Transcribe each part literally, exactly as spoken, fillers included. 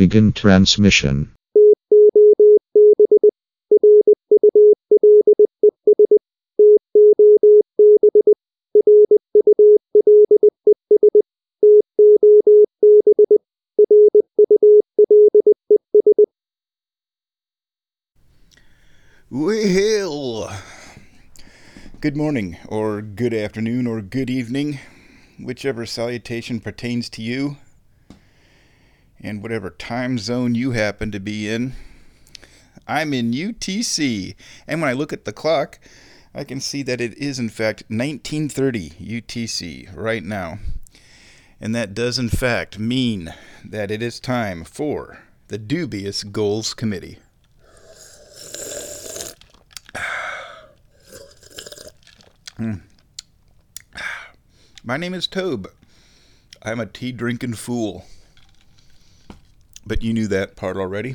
begin transmission. Well, good morning, or good afternoon, or good evening, whichever salutation pertains to you, and whatever time zone you happen to be in. I'm in U T C, and when I look at the clock, I can see that it is in fact nineteen thirty U T C right now. And that does in fact mean that it is time for the Dubious Goals Committee. My name is Tobe. I'm a tea-drinking fool. But you knew that part already.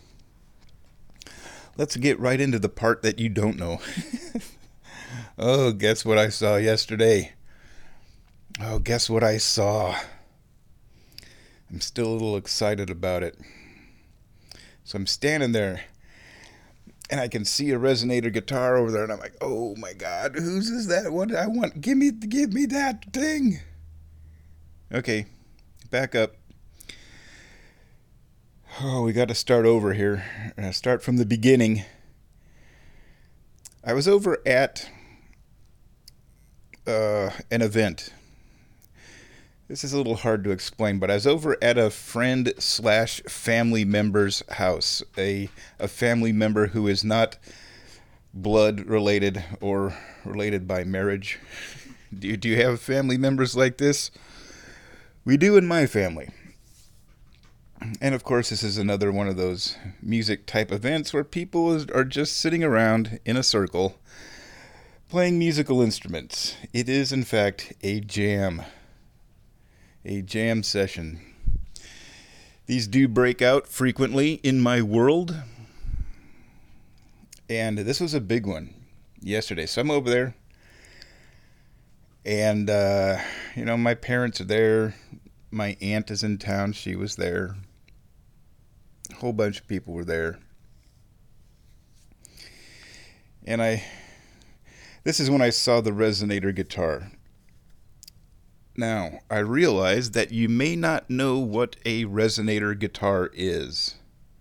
Let's get right into the part that you don't know. Oh, guess what I saw yesterday? Oh, guess what I saw? I'm still a little excited about it. So I'm standing there, and I can see a resonator guitar over there, and I'm like, oh my God, whose is that? What I want? Give me, give me that thing. Okay, back up. Oh, we got to start over here. Uh, start from the beginning. I was over at uh, an event. This is a little hard to explain, but I was over at a friend slash family member's house. A a family member who is not blood related or related by marriage. Do you, do you have family members like this? We do in my family. And of course, this is another one of those music type events where people are just sitting around in a circle playing musical instruments. It is, in fact, a jam. A jam session. These do break out frequently in my world. And this was a big one yesterday. So I'm over there. And, uh, you know, my parents are there. My aunt is in town. She was there. A whole bunch of people were there. And I, this is when I saw the resonator guitar. Now, I realize that you may not know what a resonator guitar is.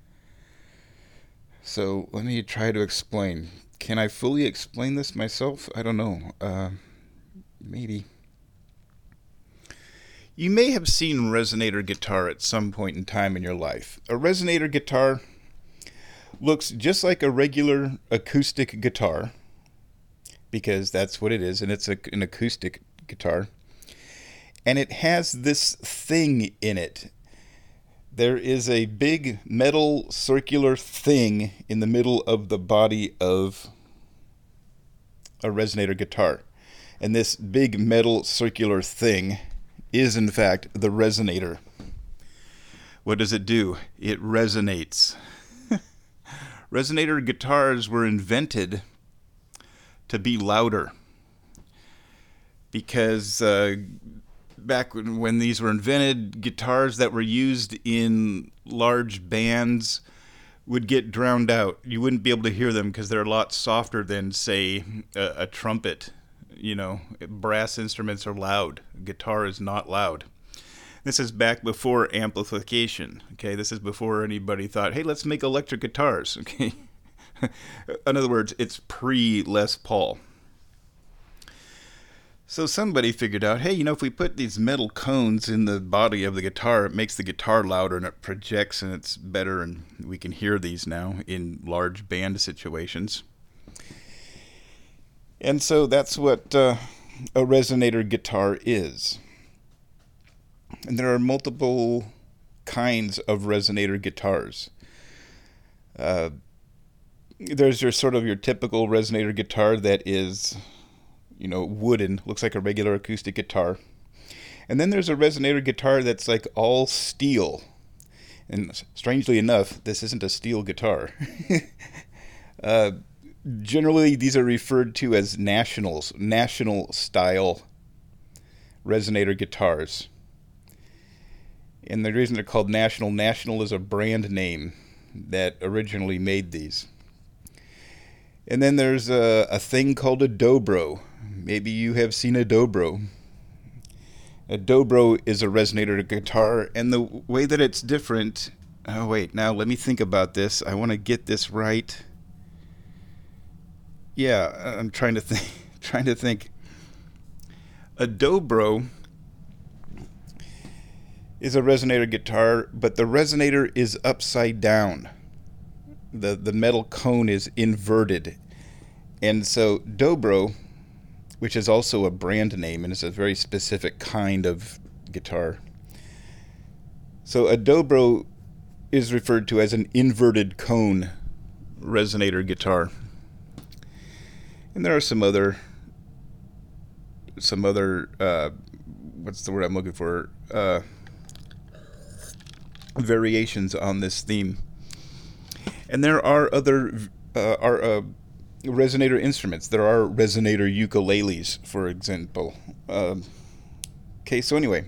So let me try to explain. Can I fully explain this myself? I don't know. Uh, maybe. You may have seen resonator guitar at some point in time in your life. A resonator guitar looks just like a regular acoustic guitar, because that's what it is, and it's a, an acoustic guitar. And it has this thing in it. There is a big metal circular thing in the middle of the body of a resonator guitar. And this big metal circular thing is, in fact, the resonator. What does it do? It resonates. Resonator guitars were invented to be louder. Because uh, back when, when these were invented, guitars that were used in large bands would get drowned out. You wouldn't be able to hear them because they're a lot softer than, say, a, a trumpet. You know, brass instruments are loud. Guitar is not loud. This is back before amplification. Okay, this is before anybody thought, hey, let's make electric guitars. Okay, in other words, it's pre-Les Paul. So somebody figured out, hey, you know, if we put these metal cones in the body of the guitar, it makes the guitar louder and it projects and it's better, and we can hear these now in large band situations. And so that's what uh, a resonator guitar is. And there are multiple kinds of resonator guitars. Uh, there's your sort of your typical resonator guitar that is, you know, wooden, looks like a regular acoustic guitar. And then there's a resonator guitar that's like all steel. And strangely enough, this isn't a steel guitar. uh, Generally, these are referred to as nationals, national style resonator guitars. And the reason they're called National, National is a brand name that originally made these. And then there's a, a thing called a dobro. Maybe you have seen a dobro. A dobro is a resonator guitar, and the way that it's different... Oh, wait, now let me think about this. I want to get this right. Yeah, I'm trying to think. trying to think. A dobro is a resonator guitar, but the resonator is upside down. The the metal cone is inverted. And so dobro, which is also a brand name and is a very specific kind of guitar. So a dobro is referred to as an inverted cone resonator guitar. And there are some other some other uh, what's the word I'm looking for? Uh, variations on this theme. And there are other uh, are uh, resonator instruments. There are resonator ukuleles, for example. Um, okay, so anyway.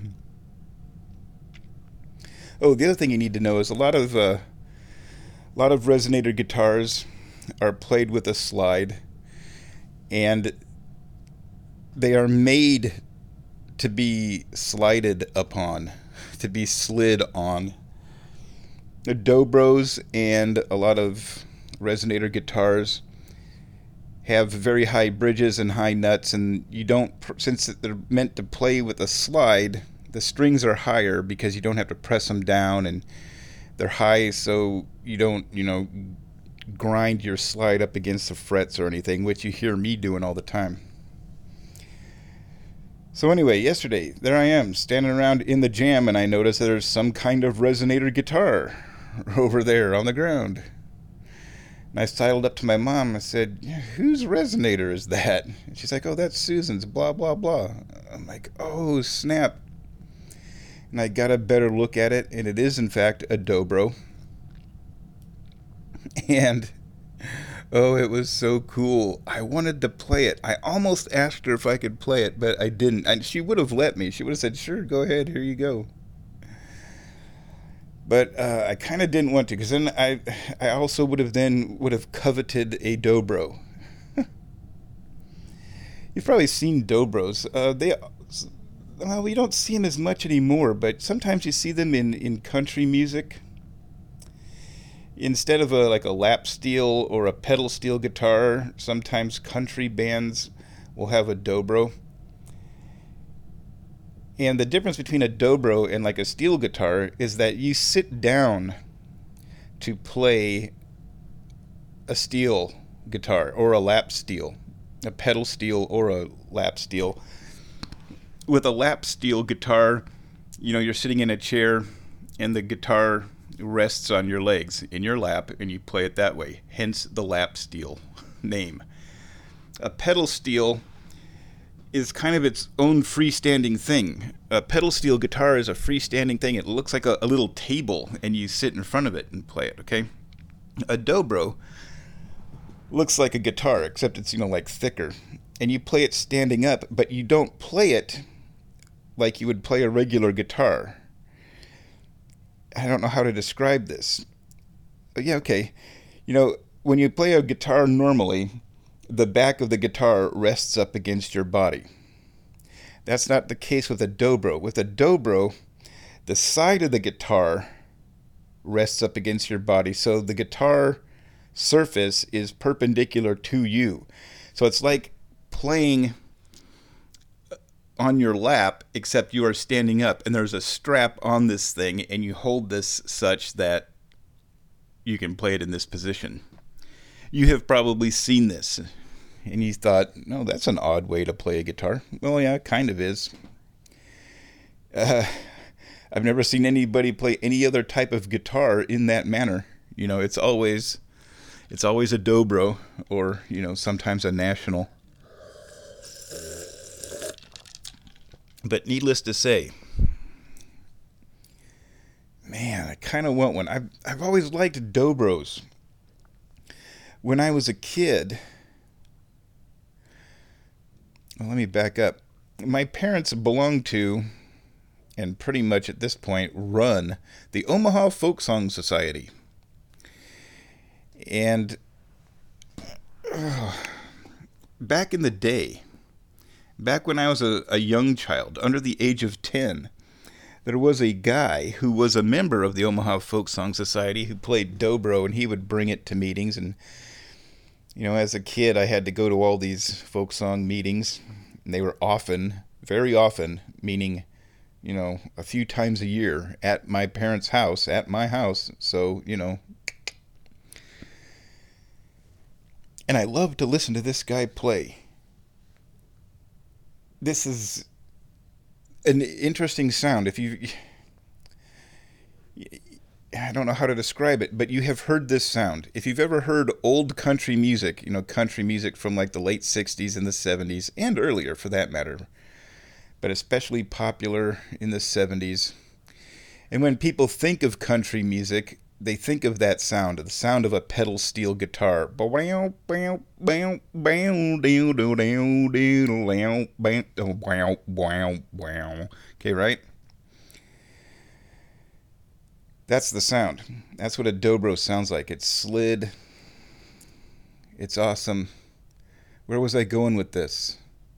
Oh, the other thing you need to know is a lot of uh, a lot of resonator guitars are played with a slide, and they are made to be slided upon, to be slid on. The dobros and a lot of resonator guitars have very high bridges and high nuts, and you don't, since they're meant to play with a slide, the strings are higher because you don't have to press them down, and they're high so you don't, you know, grind your slide up against the frets or anything, which you hear me doing all the time. So anyway, yesterday, there I am, standing around in the jam, and I noticed that there's some kind of resonator guitar over there on the ground. And I sidled up to my mom. I said, yeah, whose resonator is that? And she's like, oh, that's Susan's, blah, blah, blah. I'm like, oh, snap. And I got a better look at it, and it is, in fact, a dobro. And, oh, it was so cool. I wanted to play it. I almost asked her if I could play it, but I didn't. And she would have let me. She would have said, sure, go ahead, here you go. But uh, I kind of didn't want to, because then I I also would have then would have coveted a dobro. You've probably seen dobros. Uh, they well, we don't see them as much anymore, but sometimes you see them in, in country music. Instead of a like a lap steel or a pedal steel guitar, sometimes country bands will have a dobro. And the difference between a dobro and like a steel guitar is that you sit down to play a steel guitar or a lap steel, a pedal steel or a lap steel. With a lap steel guitar, you know, you're sitting in a chair and the guitar rests on your legs in your lap, and you play it that way, hence the lap steel name. A pedal steel is kind of its own freestanding thing. A pedal steel guitar is a freestanding thing. It looks like a, a little table, and you sit in front of it and play it, okay? A dobro looks like a guitar, except it's, you know, like thicker. And you play it standing up, but you don't play it like you would play a regular guitar. I don't know how to describe this. But yeah, okay. You know, when you play a guitar normally, the back of the guitar rests up against your body. That's not the case with a dobro. With a dobro, the side of the guitar rests up against your body, so the guitar surface is perpendicular to you. So it's like playing on your lap, except you are standing up, and there's a strap on this thing, and you hold this such that you can play it in this position. You have probably seen this, and you thought, no, that's an odd way to play a guitar. Well, yeah, it kind of is. Uh, I've never seen anybody play any other type of guitar in that manner. You know, it's always, it's always a dobro, or, you know, sometimes a national. But needless to say, man, I kind of want one. I've, I've always liked dobros. When I was a kid, well, let me back up. My parents belonged to and pretty much at this point run the Omaha Folk Song Society. And uh, back in the day, back when I was a, a young child, under the age of ten, there was a guy who was a member of the Omaha Folk Song Society who played dobro, and he would bring it to meetings. And, you know, as a kid, I had to go to all these folk song meetings, and they were often, very often, meaning, you know, a few times a year at my parents' house, at my house. So, you know, and I loved to listen to this guy play. This is an interesting sound. If you, I don't know how to describe it, but you have heard this sound. If you've ever heard old country music, you know, country music from like the late sixties and the seventies, and earlier for that matter, but especially popular in the seventies. And when people think of country music, they think of that sound, the sound of a pedal steel guitar. Okay, right? That's the sound. That's what a dobro sounds like. It's slid. It's awesome. Where was I going with this?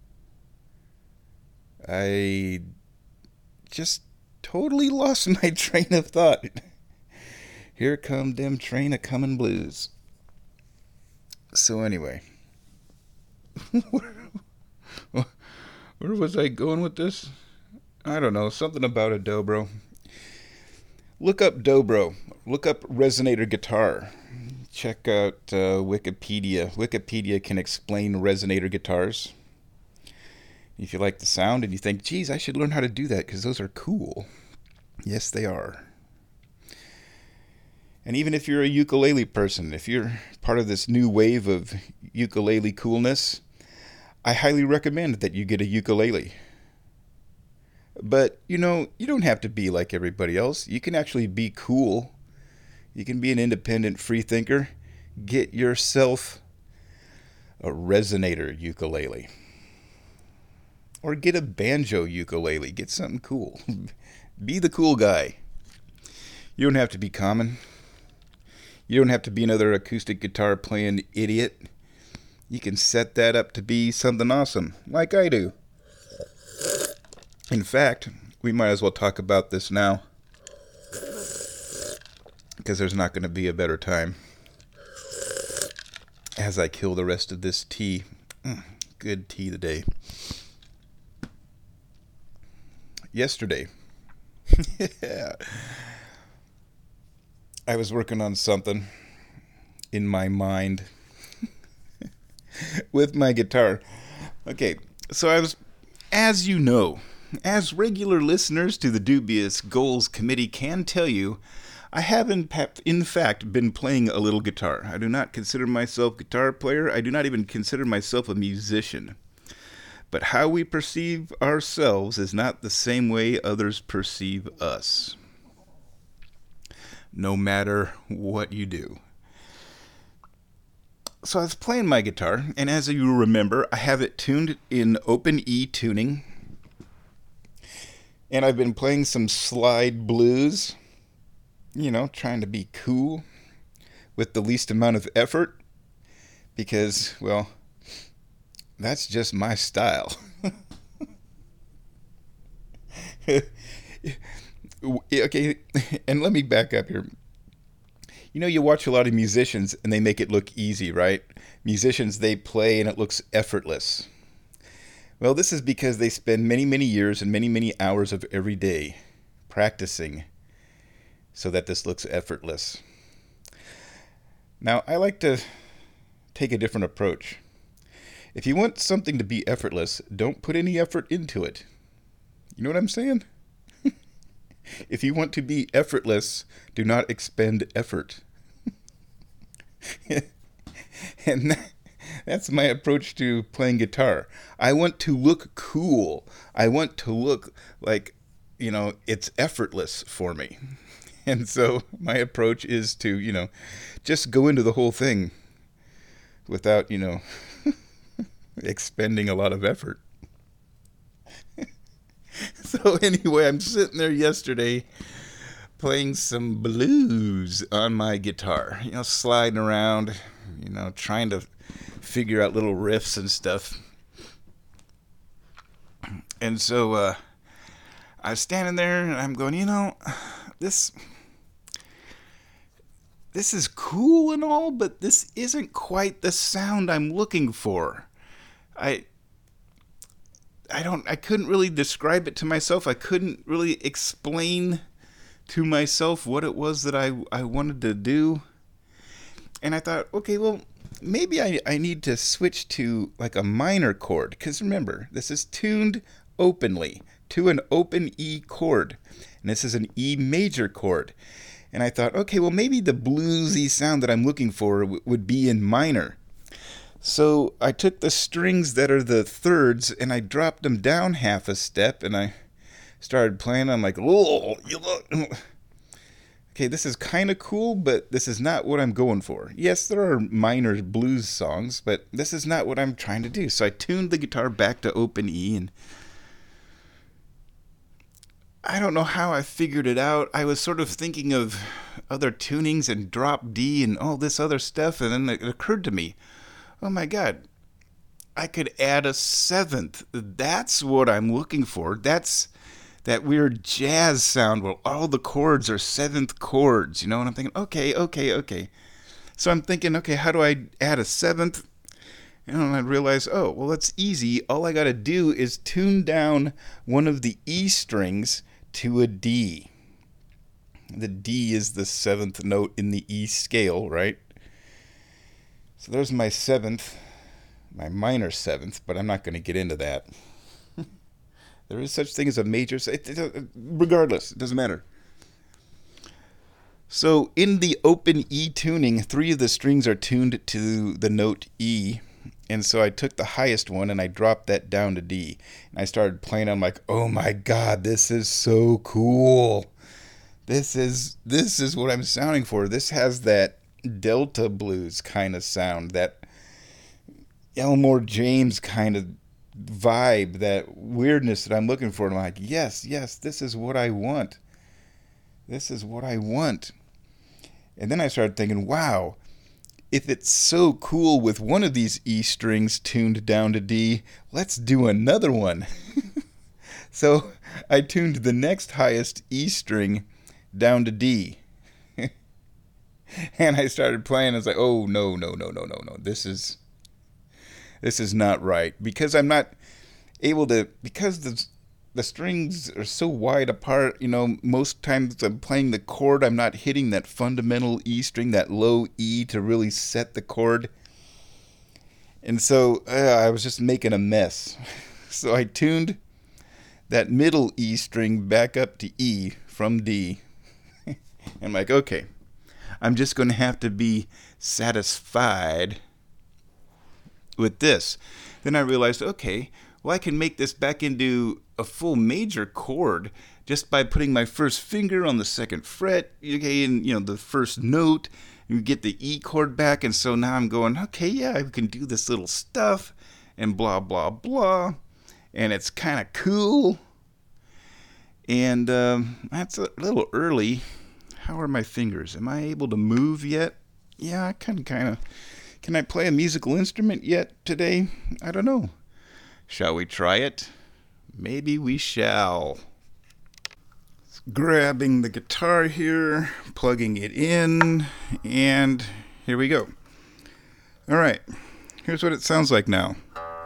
I just totally lost my train of thought. Here come them train a comin' blues. So anyway, where, where was I going with this? I don't know. Something about a dobro. Look up dobro. Look up resonator guitar. Check out uh, Wikipedia. Wikipedia can explain resonator guitars. If you like the sound and you think, geez, I should learn how to do that because those are cool. Yes, they are. And even if you're a ukulele person, if you're part of this new wave of ukulele coolness, I highly recommend that you get a ukulele. But, you know, you don't have to be like everybody else. You can actually be cool. You can be an independent free thinker. Get yourself a resonator ukulele. Or get a banjo ukulele. Get something cool. Be the cool guy. You don't have to be common. You don't have to be another acoustic guitar playing idiot. You can set that up to be something awesome, like I do. In fact, we might as well talk about this now, because there's not going to be a better time as I kill the rest of this tea. Mm, good tea today. Yesterday, yeah. I was working on something in my mind with my guitar. Okay, so I was, as you know, as regular listeners to the Dubious Goals Committee can tell you, I have in, in fact been playing a little guitar. I do not consider myself a guitar player. I do not even consider myself a musician. But how we perceive ourselves is not the same way others perceive us. No matter what you do. So I was playing my guitar, and as you remember, I have it tuned in open E tuning. And I've been playing some slide blues, you know, trying to be cool with the least amount of effort, because, well, that's just my style. Okay, and let me back up here. You know, you watch a lot of musicians and they make it look easy, right? Musicians, they play and it looks effortless. Well, this is because they spend many, many years and many, many hours of every day practicing so that this looks effortless. Now, I like to take a different approach. If you want something to be effortless, don't put any effort into it. You know what I'm saying? If you want to be effortless, do not expend effort. And that, that's my approach to playing guitar. I want to look cool. I want to look like, you know, it's effortless for me. And so my approach is to, you know, just go into the whole thing without, you know, expending a lot of effort. So anyway, I'm sitting there yesterday playing some blues on my guitar, you know, sliding around, you know, trying to figure out little riffs and stuff. And so uh, I was standing there and I'm going, you know, this this is cool and all, but this isn't quite the sound I'm looking for. I I don't I couldn't really describe it to myself. I couldn't really explain to myself what it was that I I wanted to do. And I thought, okay, well, maybe I, I need to switch to like a minor chord. Because remember, this is tuned openly to an open E chord. And this is an E major chord. And I thought, okay, well, maybe the bluesy sound that I'm looking for w- would be in minor. So I took the strings that are the thirds and I dropped them down half a step and I started playing. I'm like, oh, you look. Okay, this is kind of cool, but this is not what I'm going for. Yes, there are minor blues songs, but this is not what I'm trying to do. So I tuned the guitar back to open E, and I don't know how I figured it out. I was sort of thinking of other tunings and drop D and all this other stuff, and then it occurred to me, oh my God, I could add a seventh. That's what I'm looking for. That's that weird jazz sound where all the chords are seventh chords, you know, and I'm thinking, okay, okay, okay. So I'm thinking, okay, how do I add a seventh? You know, and I realize, oh, well, that's easy. All I got to do is tune down one of the E strings to a D. The D is the seventh note in the E scale, right? So there's my seventh, my minor seventh, but I'm not going to get into that. There is such thing as a major. It, it, regardless, it doesn't matter. So in the open E tuning, three of the strings are tuned to the note E. And so I took the highest one and I dropped that down to D. And I started playing. I'm like, oh my God, this is so cool. This is this is what I'm sounding for. This has that Delta blues kind of sound, that Elmore James kind of vibe, that weirdness that I'm looking for. And I'm like, yes, yes, this is what I want. This is what I want. And then I started thinking, wow, if it's so cool with one of these E strings tuned down to D, let's do another one. So I tuned the next highest E string down to D. And I started playing. I was like, oh, no, no, no, no, no, no. This is... This is not right, because I'm not able to, because the the strings are so wide apart, you know, most times I'm playing the chord, I'm not hitting that fundamental E string, that low E to really set the chord. And so uh, I was just making a mess. So I tuned that middle E string back up to E from D. And I'm like, okay, I'm just going to have to be satisfied with this. Then I realized, okay, well, I can make this back into a full major chord just by putting my first finger on the second fret, okay, and you know, the first note, and you get the E chord back. And so now I'm going, okay, yeah, I can do this little stuff and blah blah blah, and it's kind of cool. And um, that's a little early. How are my fingers? Am I able to move yet? Yeah, I can kind of. Can I play a musical instrument yet today? I don't know. Shall we try it? Maybe we shall. Grabbing the guitar here, plugging it in, and here we go. All right, here's what it sounds like now.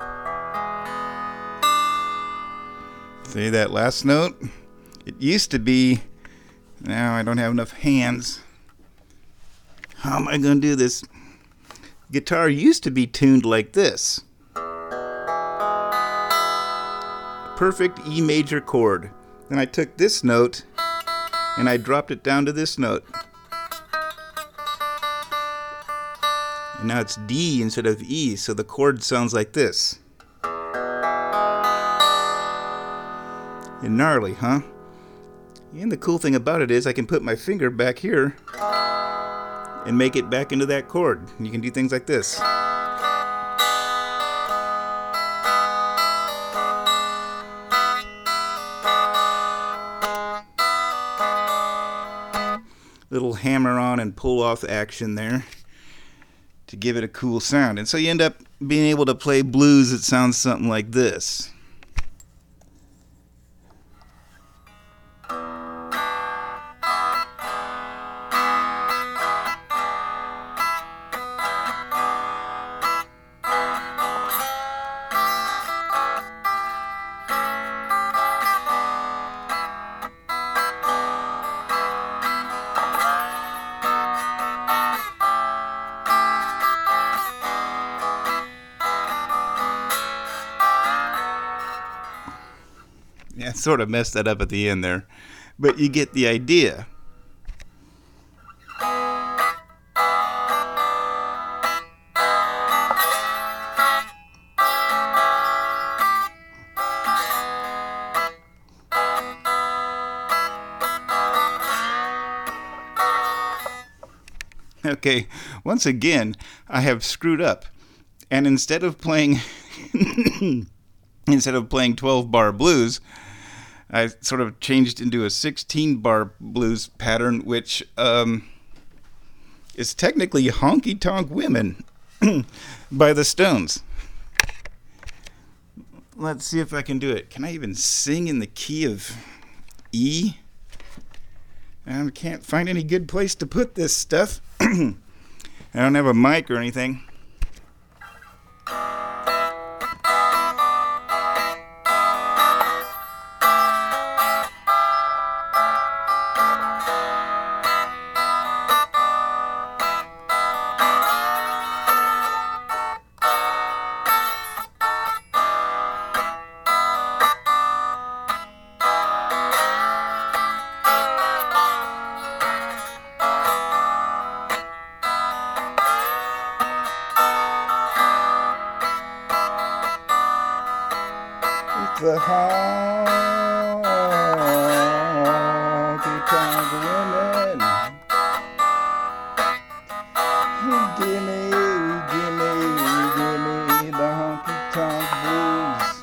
See that last note? It used to be, now I don't have enough hands. How am I going to do this? Guitar used to be tuned like this. Perfect E major chord. Then I took this note and I dropped it down to this note. And now it's D instead of E, so the chord sounds like this. And gnarly, huh? And the cool thing about it is I can put my finger back here and make it back into that chord. You can do things like this. little hammer on and pull off action there to give it a cool sound. And so you end up being able to play blues that sounds something like this. Yeah, sort of messed that up at the end there, but you get the idea. Okay, once again, I have screwed up, and instead of playing instead of playing twelve bar blues, I sort of changed into a sixteen bar blues pattern, which um, is technically Honky Tonk Women by the Stones. Let's see if I can do it. Can I even sing in the key of E? I can't find any good place to put this stuff. I don't have a mic or anything. The honky tonk women, gimme, gimme, gimme the honky tonk blues.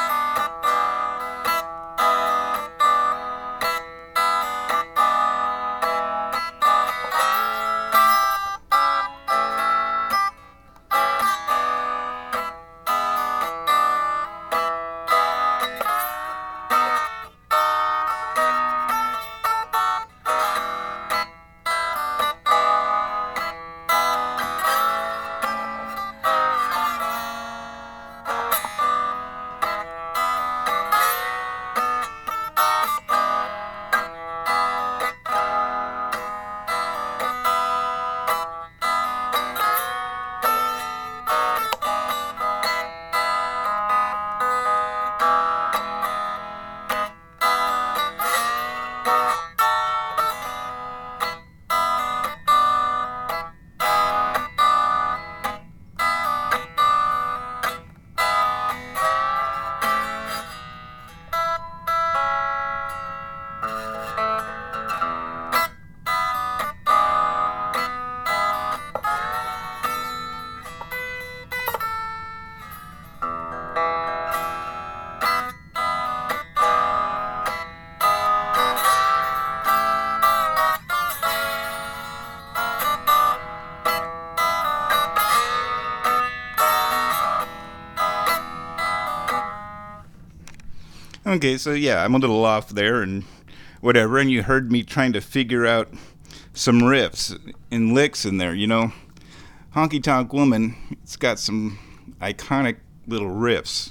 Okay, so yeah, I'm a little off there and whatever, and you heard me trying to figure out some riffs and licks in there, you know. Honky Tonk Woman, it's got some iconic little riffs.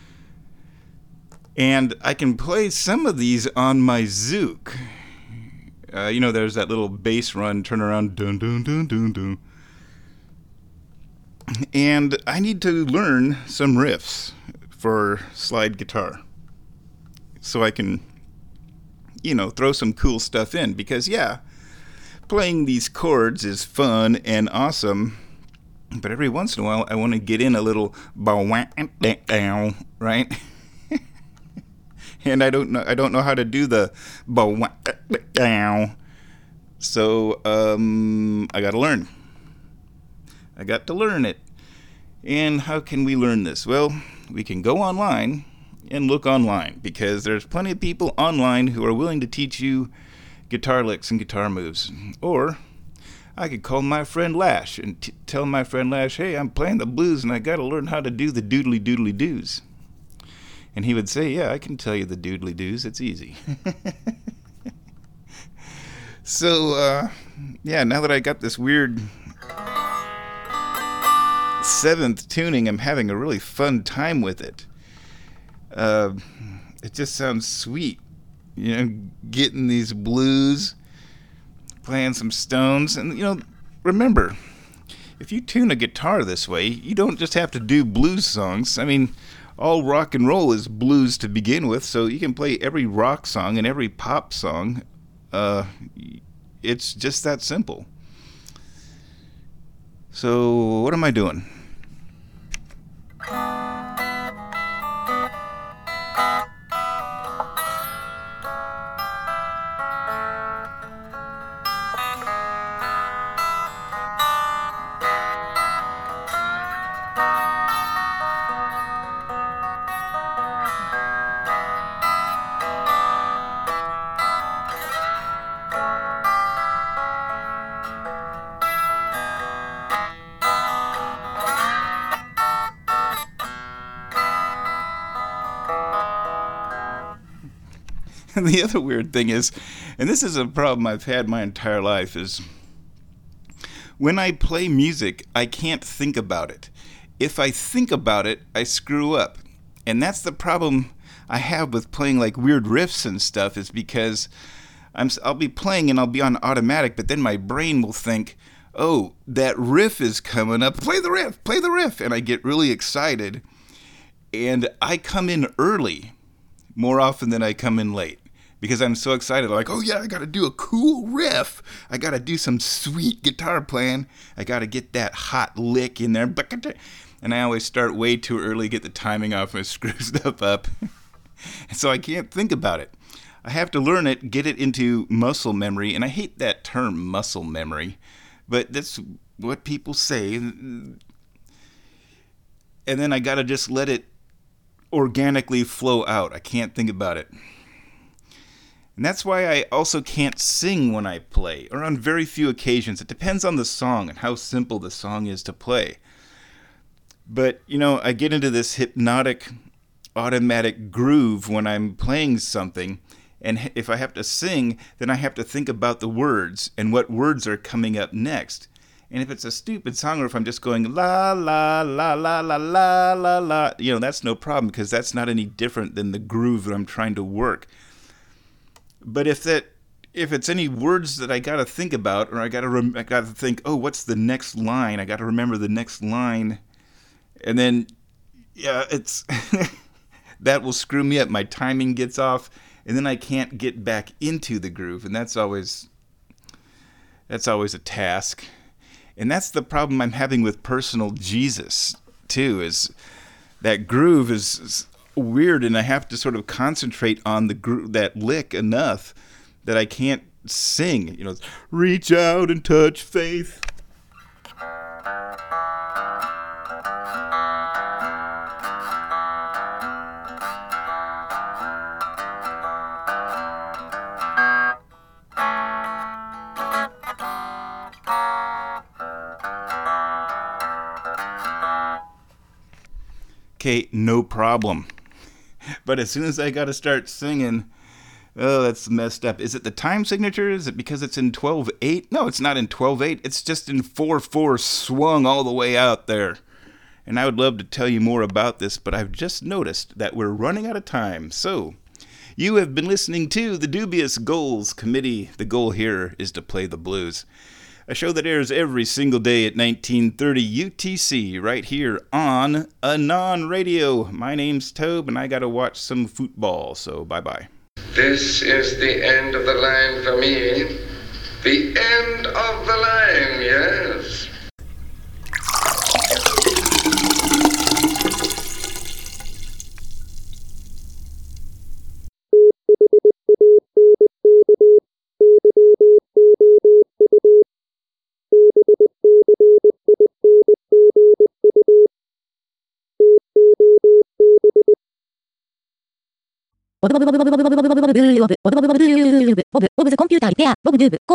And I can play some of these on my Zouk. Uh, you know, there's that little bass run, turn around, dun dun dun dun dun. And I need to learn some riffs for slide guitar, so I can, you know, throw some cool stuff in. Because, yeah, playing these chords is fun and awesome, but every once in a while I want to get in a little bow-wow-down, right? And I don't know I don't know how to do the bow-wow-down. So, um, I got to learn. I got to learn it. And how can we learn this? Well, we can go online and look online, because there's plenty of people online who are willing to teach you guitar licks and guitar moves. Or I could call my friend Lash and t- tell my friend Lash, hey, I'm playing the blues and I got to learn how to do the doodly doodly doos. And he would say, yeah, I can tell you the doodly doos. It's easy. So, uh, yeah, now that I got this weird seventh tuning, I'm having a really fun time with it. Uh, it just sounds sweet, you know, getting these blues, playing some Stones. And, you know, remember, if you tune a guitar this way, you don't just have to do blues songs. I mean, all rock and roll is blues to begin with, so you can play every rock song and every pop song. Uh, it's just that simple. So, what am I doing? And the other weird thing is, and this is a problem I've had my entire life, is when I play music, I can't think about it. If I think about it, I screw up. And that's the problem I have with playing like weird riffs and stuff, is because I'm, I'll be playing and I'll be on automatic, but then my brain will think, oh, that riff is coming up. Play the riff, play the riff. And I get really excited. And I come in early more often than I come in late. Because I'm so excited. I'm like, oh yeah, I got to do a cool riff. I got to do some sweet guitar playing. I got to get that hot lick in there. And I always start way too early, get the timing off, and screw stuff up. So I can't think about it. I have to learn it, get it into muscle memory. And I hate that term, muscle memory. But that's what people say. And then I got to just let it organically flow out. I can't think about it. And that's why I also can't sing when I play, or on very few occasions. It depends on the song and how simple the song is to play. But, you know, I get into this hypnotic, automatic groove when I'm playing something, and if I have to sing, then I have to think about the words and what words are coming up next. And if it's a stupid song, or if I'm just going la, la, la, la, la, la, la, la, you know, that's no problem, because that's not any different than the groove that I'm trying to work. But if that, if it's any words that I got to think about, or I got to, rem- I got to think, oh, what's the next line? I got to remember the next line, and then, yeah, it's that will screw me up. My timing gets off, and then I can't get back into the groove, and that's always, that's always a task. And that's the problem I'm having with Personal Jesus too. Is that groove is. is weird, and I have to sort of concentrate on the gro- that lick enough that I can't sing. You know, reach out and touch faith. Okay, no problem. But as soon as I got to start singing, oh, that's messed up. Is it the time signature? Is it because it's in twelve eight? No, it's not in twelve eight. It's just in four four swung all the way out there. And I would love to tell you more about this, but I've just noticed that we're running out of time. So, you have been listening to the Dubious Goals Committee. The goal here is to play the blues. A show that airs every single day at nineteen thirty U T C, right here on Anon Radio. My name's Tobe, and I gotta watch some football, so bye-bye. This is the end of the line for me. The end of the line, yes. ボブズコンピューターリペアボブドゥーブ